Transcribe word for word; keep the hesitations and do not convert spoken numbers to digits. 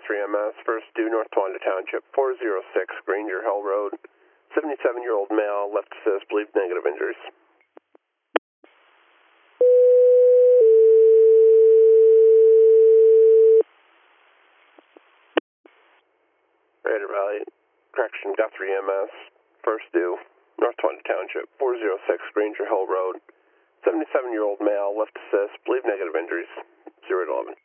Guthrie M S, first due North Tawanda Township, four oh six Granger Hill Road, seventy-seven-year-old male, left assist, believed negative injuries. Raider Valley, correction, Guthrie M S, first due North Tawanda Township, four oh six Granger Hill Road, seventy-seven-year-old male, left assist, believed negative injuries, zero to eleven.